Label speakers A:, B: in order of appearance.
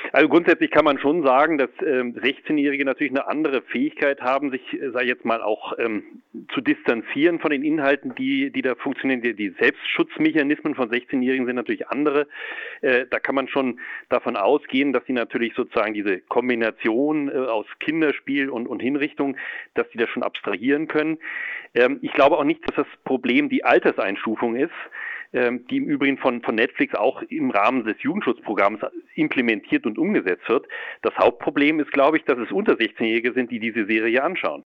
A: Also grundsätzlich kann man schon sagen, dass 16-Jährige natürlich eine andere Fähigkeit haben, sich, sag ich jetzt mal, auch zu distanzieren von den Inhalten, die da funktionieren. Die Selbstschutzmechanismen von 16-Jährigen sind natürlich andere. Da kann man schon davon ausgehen, dass sie natürlich sozusagen diese Kombination aus Kinderspiel und Hinrichtung, dass sie das schon abstrahieren können. Ich glaube auch nicht, dass das Problem die Alterseinstufung ist, die im Übrigen von Netflix auch im Rahmen des Jugendschutzprogramms implementiert und umgesetzt wird. Das Hauptproblem ist, glaube ich, dass es unter 16-Jährige sind, die diese Serie anschauen.